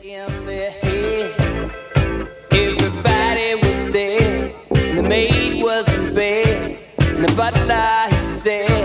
In their head, everybody was dead. The maid was in bed, and the butler, he said,